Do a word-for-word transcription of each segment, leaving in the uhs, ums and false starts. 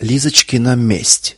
Лизочкина месть.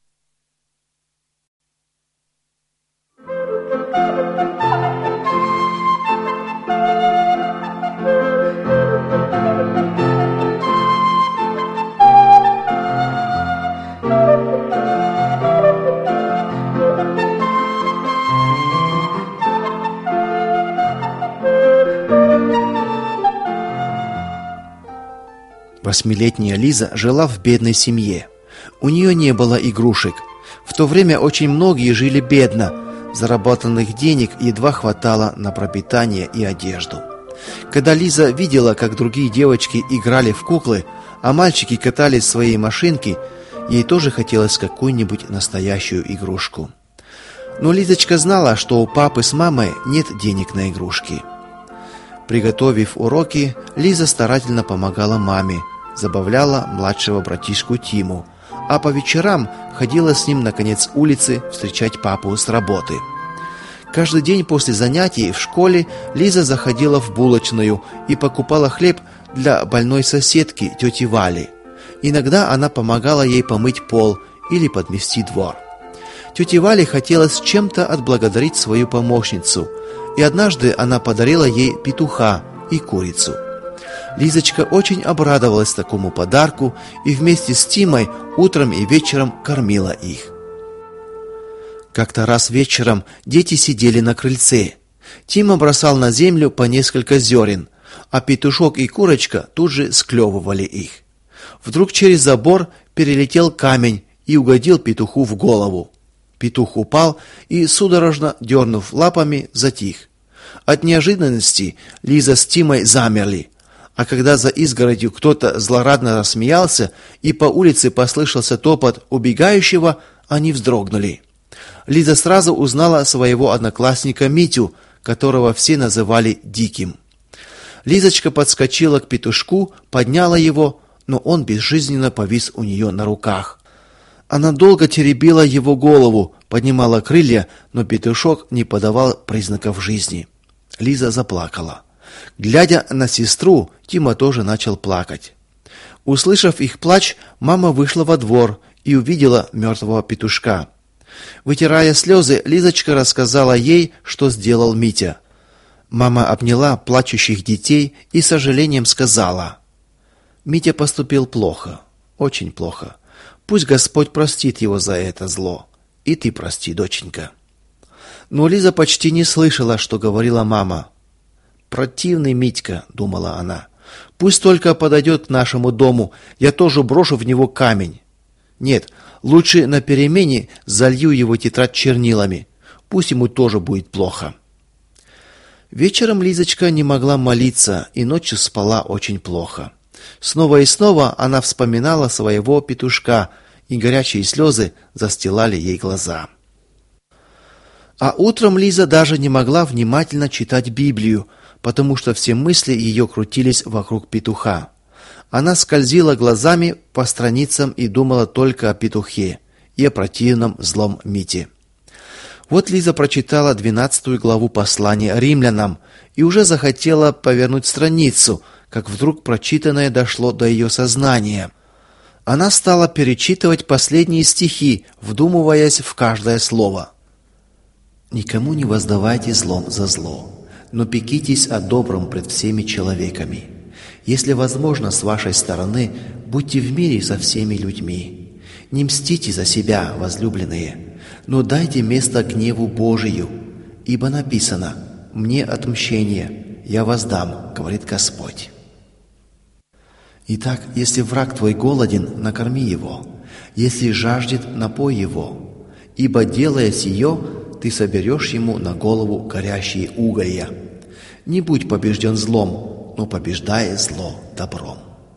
Восьмилетняя Лиза жила в бедной семье. У нее не было игрушек. В то время очень многие жили бедно. Заработанных денег едва хватало на пропитание и одежду. Когда Лиза видела, как другие девочки играли в куклы, а мальчики катались в своей машинке, ей тоже хотелось какую-нибудь настоящую игрушку. Но Лизочка знала, что у папы с мамой нет денег на игрушки. Приготовив уроки, Лиза старательно помогала маме, забавляла младшего братишку Тиму, а по вечерам ходила с ним на конец улицы встречать папу с работы. Каждый день после занятий в школе Лиза заходила в булочную и покупала хлеб для больной соседки, тети Вали. Иногда она помогала ей помыть пол или подмести двор. Тете Вале хотелось чем-то отблагодарить свою помощницу, и однажды она подарила ей петуха и курицу. Лизочка очень обрадовалась такому подарку и вместе с Тимой утром и вечером кормила их. Как-то раз вечером дети сидели на крыльце. Тима бросал на землю по несколько зерен, а петушок и курочка тут же склевывали их. Вдруг через забор перелетел камень и угодил петуху в голову. Петух упал и, судорожно дернув лапами, затих. От неожиданности Лиза с Тимой замерли, а когда за изгородью кто-то злорадно рассмеялся и по улице послышался топот убегающего, они вздрогнули. Лиза сразу узнала своего одноклассника Митю, которого все называли Диким. Лизочка подскочила к петушку, подняла его, но он безжизненно повис у нее на руках. Она долго теребила его голову, поднимала крылья, но петушок не подавал признаков жизни. Лиза заплакала. Глядя на сестру, Тима тоже начал плакать. Услышав их плач, мама вышла во двор и увидела мертвого петушка. Вытирая слезы, Лизочка рассказала ей, что сделал Митя. Мама обняла плачущих детей и с сожалением сказала: «Митя поступил плохо, очень плохо. Пусть Господь простит его за это зло. И ты прости, доченька». Но Лиза почти не слышала, что говорила мама. «Противный Митька», — думала она. «Пусть только подойдет к нашему дому, я тоже брошу в него камень. Нет, лучше на перемене залью его тетрадь чернилами. Пусть ему тоже будет плохо». Вечером Лизочка не могла молиться и ночью спала очень плохо. Снова и снова она вспоминала своего петушка, и горячие слезы застилали ей глаза. А утром Лиза даже не могла внимательно читать Библию, потому что все мысли ее крутились вокруг петуха. Она скользила глазами по страницам и думала только о петухе и о противном злом Мите. Вот Лиза прочитала двенадцатую главу послания римлянам и уже захотела повернуть страницу, как вдруг прочитанное дошло до ее сознания. Она стала перечитывать последние стихи, вдумываясь в каждое слово. «Никому не воздавайте злом за зло, но пекитесь о добром пред всеми человеками. Если возможно с вашей стороны, будьте в мире со всеми людьми. Не мстите за себя, возлюбленные, но дайте место гневу Божию, ибо написано: «Мне отмщение, я воздам, говорит Господь». Итак, если враг твой голоден, накорми его, если жаждет, напой его, ибо, делая сие, ты соберешь ему на голову горящие уголья. Не будь побежден злом, но побеждай зло добром».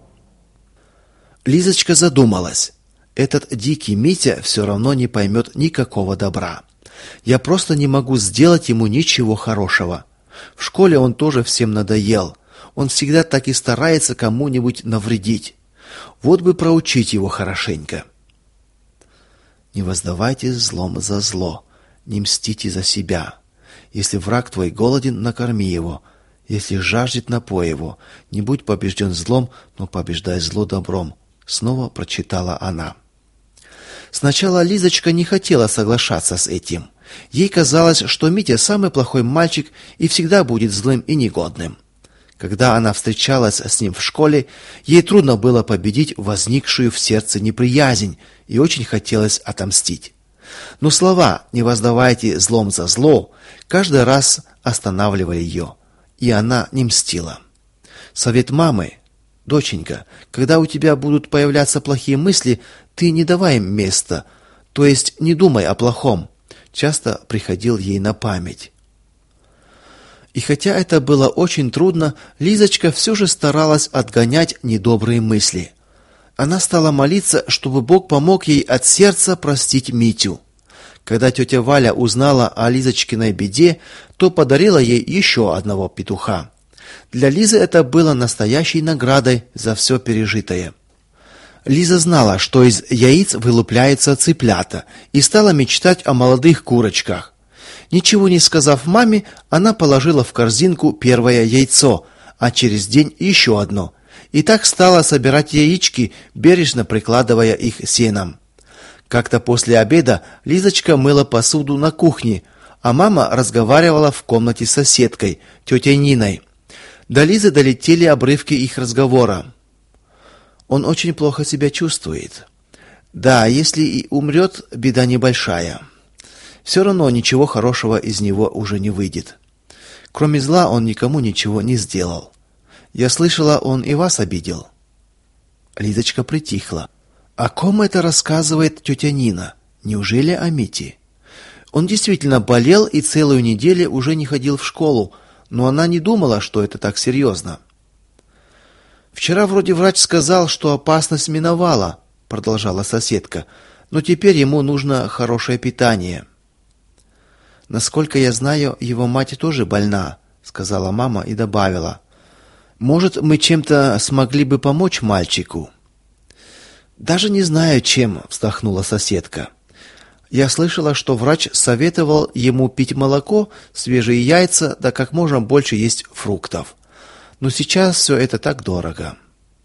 Лизочка задумалась. Этот дикий Митя все равно не поймет никакого добра. Я просто не могу сделать ему ничего хорошего. В школе он тоже всем надоел. Он всегда так и старается кому-нибудь навредить. Вот бы проучить его хорошенько. «Не воздавайте злом за зло, не мстите за себя. Если враг твой голоден, накорми его. Если жаждет, напой его. Не будь побежден злом, но побеждай зло добром», снова прочитала она. Сначала Лизочка не хотела соглашаться с этим. Ей казалось, что Митя самый плохой мальчик и всегда будет злым и негодным. Когда она встречалась с ним в школе, ей трудно было победить возникшую в сердце неприязнь, и очень хотелось отомстить. Но слова «не воздавайте злом за зло» каждый раз останавливали ее, и она не мстила. Совет мамы: «Доченька, когда у тебя будут появляться плохие мысли, ты не давай им места, то есть не думай о плохом», часто приходил ей на память. И хотя это было очень трудно, Лизочка все же старалась отгонять недобрые мысли. Она стала молиться, чтобы Бог помог ей от сердца простить Митю. Когда тетя Валя узнала о Лизочкиной беде, то подарила ей еще одного петуха. Для Лизы это было настоящей наградой за все пережитое. Лиза знала, что из яиц вылупляются цыплята, и стала мечтать о молодых курочках. Ничего не сказав маме, она положила в корзинку первое яйцо, а через день еще одно. И так стала собирать яички, бережно прикладывая их сеном. Как-то после обеда Лизочка мыла посуду на кухне, а мама разговаривала в комнате с соседкой, тетей Ниной. До Лизы долетели обрывки их разговора. «Он очень плохо себя чувствует. Да, если и умрет, беда небольшая. Все равно ничего хорошего из него уже не выйдет. Кроме зла он никому ничего не сделал. Я слышала, он и вас обидел». Лизочка притихла. О ком это рассказывает тетя Нина? Неужели о Мите? Он действительно болел и целую неделю уже не ходил в школу, но она не думала, что это так серьезно. «Вчера вроде врач сказал, что опасность миновала», — продолжала соседка, «но теперь ему нужно хорошее питание». «Насколько я знаю, его мать тоже больна», — сказала мама и добавила: «Может, мы чем-то смогли бы помочь мальчику?» «Даже не знаю, чем», — вздохнула соседка. «Я слышала, что врач советовал ему пить молоко, свежие яйца, да как можно больше есть фруктов. Но сейчас все это так дорого».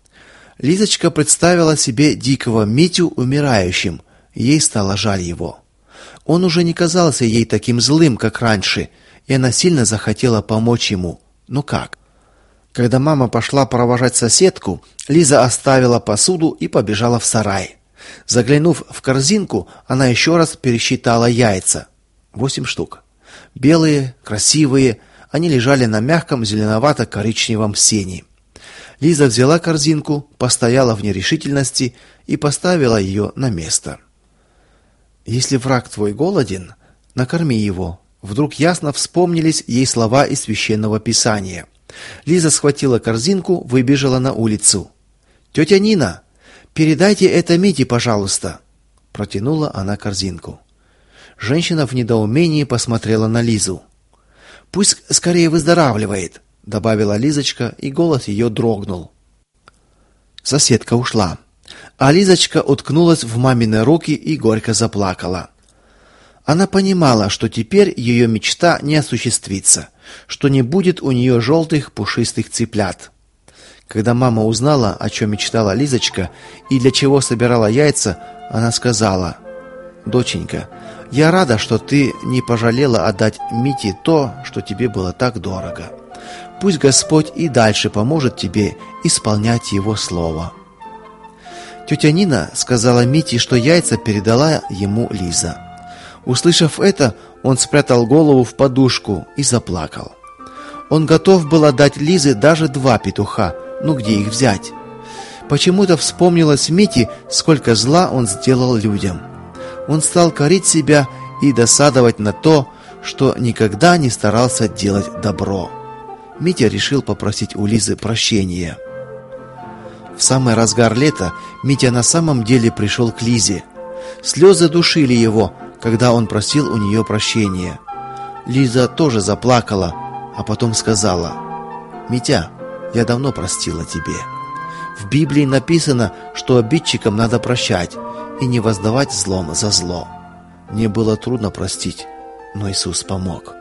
Лизочка представила себе дикого Митю умирающим, ей стало жаль его. Он уже не казался ей таким злым, как раньше, и она сильно захотела помочь ему. Но как? Когда мама пошла провожать соседку, Лиза оставила посуду и побежала в сарай. Заглянув в корзинку, она еще раз пересчитала яйца. Восемь штук. Белые, красивые, они лежали на мягком зеленовато-коричневом сене. Лиза взяла корзинку, постояла в нерешительности и поставила ее на место. «Если враг твой голоден, накорми его». Вдруг ясно вспомнились ей слова из священного писания. Лиза схватила корзинку, выбежала на улицу. «Тетя Нина, передайте это Мите, пожалуйста», — протянула она корзинку. Женщина в недоумении посмотрела на Лизу. «Пусть скорее выздоравливает», — добавила Лизочка, и голос ее дрогнул. Соседка ушла, а Лизочка уткнулась в мамины руки и горько заплакала. Она понимала, что теперь ее мечта не осуществится, что не будет у нее желтых пушистых цыплят. Когда мама узнала, о чем мечтала Лизочка и для чего собирала яйца, она сказала: «Доченька, я рада, что ты не пожалела отдать Мите то, что тебе было так дорого. Пусть Господь и дальше поможет тебе исполнять Его слово». Тетя Нина сказала Мите, что яйца передала ему Лиза. Услышав это, он спрятал голову в подушку и заплакал. Он готов был отдать Лизе даже два петуха, ну где их взять? Почему-то вспомнилось Мите, сколько зла он сделал людям. Он стал корить себя и досадовать на то, что никогда не старался делать добро. Митя решил попросить у Лизы прощения. В самый разгар лета Митя на самом деле пришел к Лизе. Слезы душили его, когда он просил у нее прощения. Лиза тоже заплакала, а потом сказала: «Митя, я давно простила тебе. В Библии написано, что обидчикам надо прощать и не воздавать злом за зло. Мне было трудно простить, но Иисус помог».